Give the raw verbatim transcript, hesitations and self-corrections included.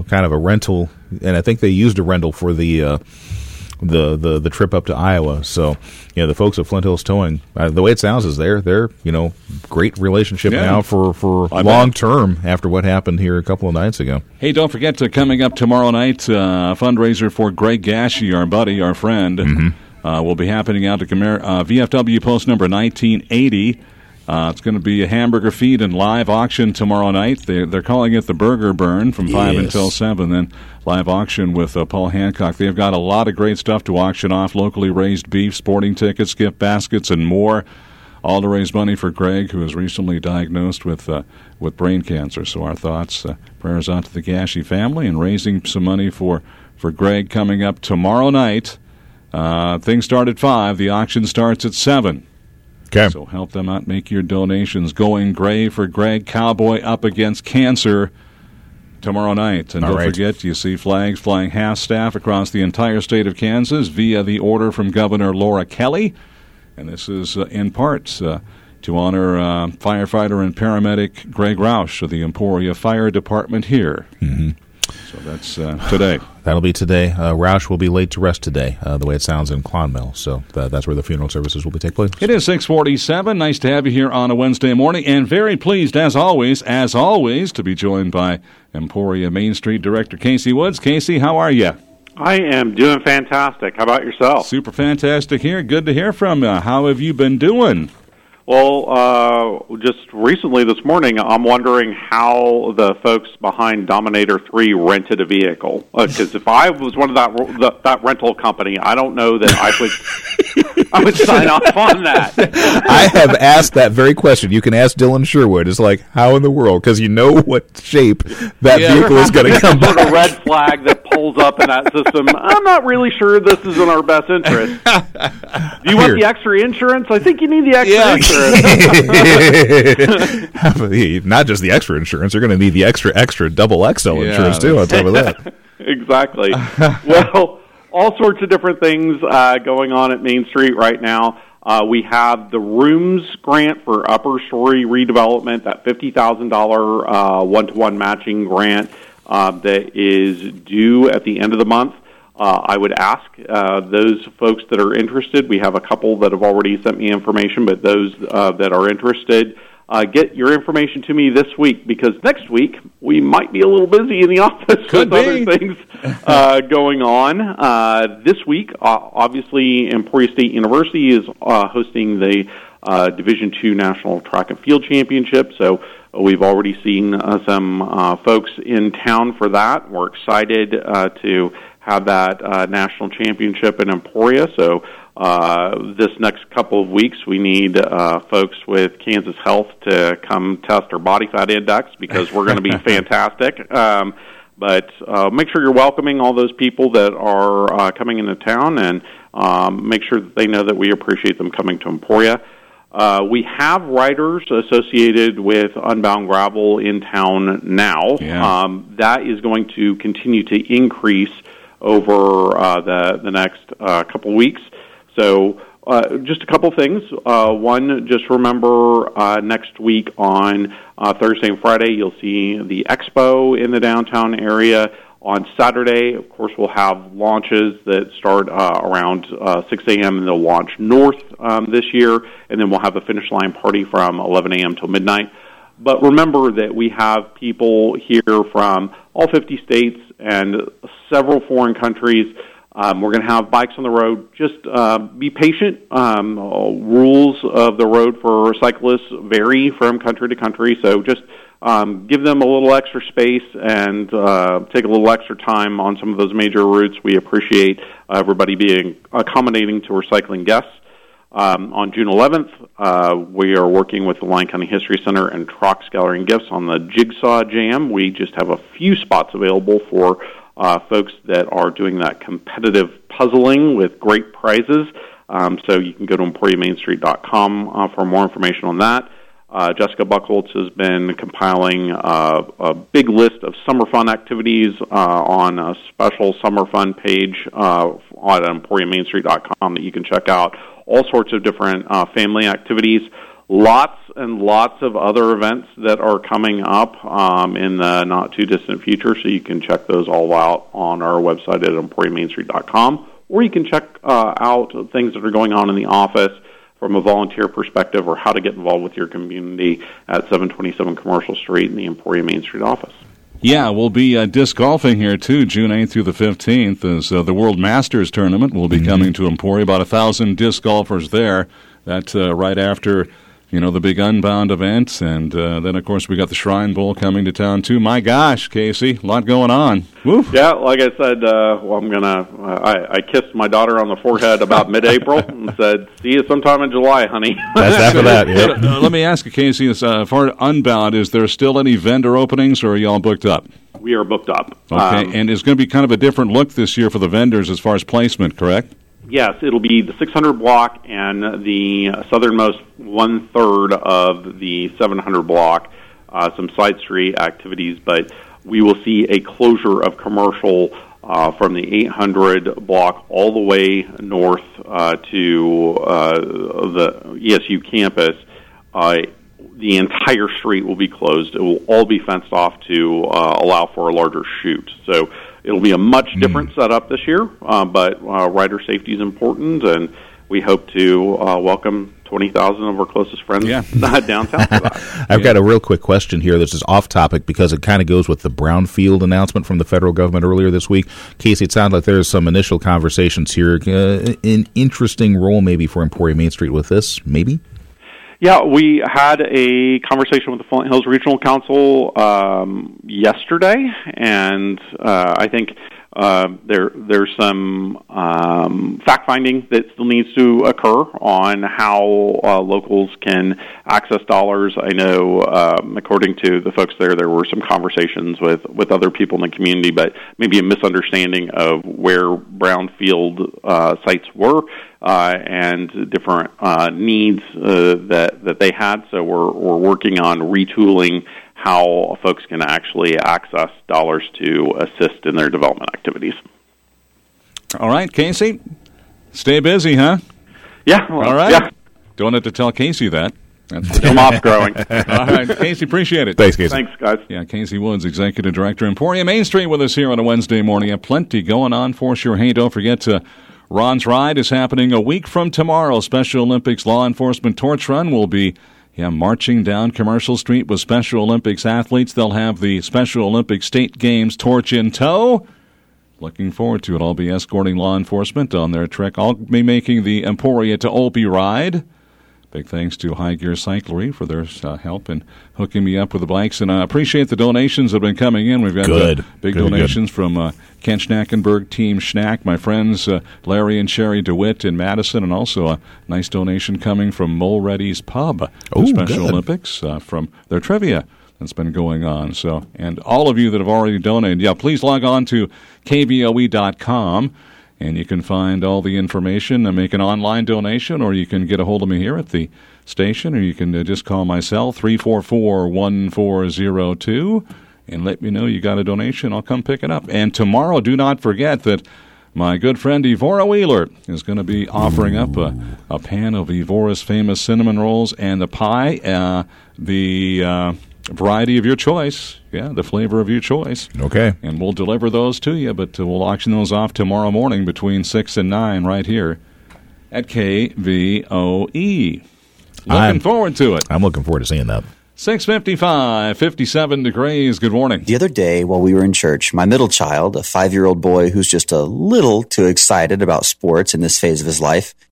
uh, kind of a rental, and I think they used a rental for the uh, the, the the trip up to Iowa. So, you know, the folks at Flint Hills Towing, uh, the way it sounds is they're they're you know great relationship yeah. now for for I long bet. term after what happened here a couple of nights ago. Hey, don't forget to coming up tomorrow night, uh, a fundraiser for Greg Gashi, our buddy, our friend, Mm-hmm. uh, will be happening out to Comer- uh, V F W post number nineteen eighty. Uh, it's going to be a hamburger feed and live auction tomorrow night. They're, they're calling it the Burger Burn from five Yes. until seven. Then live auction with uh, Paul Hancock. They've got a lot of great stuff to auction off, locally raised beef, sporting tickets, gift baskets, and more, all to raise money for Greg, who was recently diagnosed with uh, with brain cancer. So our thoughts, uh, prayers out to the Gashi family, and raising some money for, for Greg coming up tomorrow night. Uh, things start at five. The auction starts at seven. Okay. So help them out, make your donations. Going gray for Greg, Cowboy up against cancer tomorrow night. And All don't right. forget, you see flags flying half-staff across the entire state of Kansas via the order from Governor Laura Kelly. And this is uh, in part uh, to honor uh, firefighter and paramedic Greg Roush of the Emporia Fire Department here. Mm-hmm. So that's uh, today. That'll be today. Uh, Roush will be laid to rest today, uh, the way it sounds in Clonmel. So th- that's where the funeral services will be take place. It is six forty-seven. Nice to have you here on a Wednesday morning, and very pleased, as always, as always, to be joined by Emporia Main Street Director Casey Woods. Casey, how are you? I am doing fantastic. How about yourself? Super fantastic here. Good to hear from you. How have you been doing? Well, uh, just recently this morning, I'm wondering how the folks behind Dominator three rented a vehicle. Because uh, if I was one of that the, that rental company, I don't know that I would I would sign off on that. I have asked that very question. You can ask Dylan Sherwood. It's like, how in the world? Because you know what shape that Yeah. vehicle is going to come Put back. a red flag that pulls up in that system. I'm not really sure this is in our best interest. Do you want Here. the extra insurance? I think you need the extra Yeah. insurance. Not just the extra insurance. You're going to need the extra, extra double X L Yeah. insurance, too, on top of that. Exactly. Well, all sorts of different things uh, going on at Main Street right now. Uh, we have the rooms grant for upper story redevelopment, that fifty thousand dollars uh, one-to-one matching grant uh, that is due at the end of the month. Uh, I would ask uh, those folks that are interested, we have a couple that have already sent me information, but those uh, that are interested, uh, get your information to me this week, because next week we might be a little busy in the office Could with be. other things uh, going on. Uh, this week, uh, obviously, Emporia State University is uh, hosting the uh, Division two National Track and Field Championship, so uh, we've already seen uh, some uh, folks in town for that. We're excited uh, to have that uh, national championship in Emporia. So uh, this next couple of weeks, we need uh, folks with Kansas Health to come test our body fat index, because we're going to be fantastic. Um, but uh, make sure you're welcoming all those people that are uh, coming into town, and um, make sure that they know that we appreciate them coming to Emporia. Uh, we have riders associated with Unbound Gravel in town now. Yeah. Um, that is going to continue to increase over uh, the the next uh, couple weeks. So uh, just a couple things. Uh, one, just remember uh, next week on uh, Thursday and Friday, you'll see the expo in the downtown area. On Saturday, of course, we'll have launches that start uh, around uh, six a.m. and they'll launch north um, this year, and then we'll have a finish line party from eleven a.m. till midnight. But remember that we have people here from all fifty states and several foreign countries. Um, we're going to have bikes on the road. Just uh, be patient. Um, rules of the road for cyclists vary from country to country, so just um, give them a little extra space and uh, take a little extra time on some of those major routes. We appreciate uh, everybody being accommodating to our cycling guests. Um, on June eleventh, uh, we are working with the Lyon County History Center and Trox Gallery and Gifts on the Jigsaw Jam. We just have a few spots available for uh, folks that are doing that competitive puzzling with great prizes. Um, so you can go to emporia main street dot com uh, for more information on that. Uh, Jessica Buchholz has been compiling uh, a big list of summer fun activities uh, on a special summer fun page uh, on emporia main street dot com that you can check out. All sorts of different uh, family activities. lots and lots of other events that are coming up um, in the not-too-distant future, so you can check those all out on our website at emporium main street dot com, or you can check uh, out things that are going on in the office from a volunteer perspective or how to get involved with your community at seven twenty-seven Commercial Street in the Emporium Main Street office. Yeah, we'll be uh, disc golfing here, too, June eighth through the fifteenth, as uh, the World Masters Tournament will be mm-hmm. coming to Emporia. About a thousand disc golfers there. That's uh, right after, you know, the big Unbound events. And uh, then, of course, we got the Shrine Bowl coming to town, too. My gosh, Casey, a lot going on. Woo. Yeah, like I said, uh, well, I'm going to, uh, I, I kissed my daughter on the forehead about mid-April and said, see you sometime in July, honey. That's after that, yeah. uh, let me ask you, Casey, as uh, far as Unbound, is there still any vendor openings, or are you all booked up? We are booked up. Okay, um, and it's going to be kind of a different look this year for the vendors as far as placement, correct? Yes, it'll be the six hundred block and the southernmost one-third of the seven hundred block, uh, some side street activities, but we will see a closure of commercial uh, from the eight hundred block all the way north uh, to uh, the E S U campus. Uh, the entire street will be closed. It will all be fenced off to uh, allow for a larger shoot. So it'll be a much different mm. setup this year, uh, but uh, rider safety is important, and we hope to uh, welcome twenty thousand of our closest friends yeah. downtown for that. I've yeah. got a real quick question here. This is off topic because it kind of goes with the brownfield announcement from the federal government earlier this week. Casey, it sounds like there's some initial conversations here. Uh, an interesting role maybe for Emporia Main Street with this, maybe? Yeah, we had a conversation with the Flint Hills Regional Council um, yesterday, and uh, I think uh, there there's some um, fact-finding that still needs to occur on how uh, locals can access dollars. I know, um, according to the folks there, there were some conversations with, with other people in the community, but maybe a misunderstanding of where brownfield uh, sites were. Uh, and different uh, needs uh, that that they had. So we're we're working on retooling how folks can actually access dollars to assist in their development activities. All right, Casey, stay busy, huh? Yeah. Well, all right. Yeah. Don't have to tell Casey that. That's Still off growing. All right, Casey, appreciate it. Thanks, Casey. Thanks, guys. Yeah, Casey Woods, Executive Director, Emporia Main Street, with us here on a Wednesday morning. Have plenty going on for sure. Hey, don't forget to. Ron's Ride is happening a week from tomorrow. Special Olympics Law Enforcement Torch Run will be yeah, marching down Commercial Street with Special Olympics athletes. They'll have the Special Olympics State Games torch in tow. Looking forward to it. I'll be escorting law enforcement on their trek. I'll be making the Emporia to Olpe ride. Big thanks to High Gear Cyclery for their uh, help in hooking me up with the bikes. And I appreciate the donations that have been coming in. We've got good. Uh, big good, donations good. from uh, Ken Schnackenberg, Team Schnack, my friends uh, Larry and Sherry DeWitt in Madison, and also a nice donation coming from Mulready's Pub, oh, the Special good. Olympics, uh, from their trivia that's been going on. So, and all of you that have already donated, yeah, please log on to K B O E dot com. And you can find all the information and make an online donation, or you can get a hold of me here at the station, or you can uh, just call my cell, three four four, one four zero two, and let me know you got a donation. I'll come pick it up. And tomorrow, do not forget that my good friend Evora Wheeler is going to be offering up a, a pan of Evora's famous cinnamon rolls and the pie, uh, the uh, variety of your choice. Yeah, the flavor of your choice. Okay. And we'll deliver those to you, but uh, we'll auction those off tomorrow morning between six and nine right here at K V O E. Looking I'm, forward to it. I'm looking forward to seeing that. six fifty-five, fifty-seven degrees. Good morning. The other day while we were in church, my middle child, a five-year-old boy who's just a little too excited about sports in this phase of his life,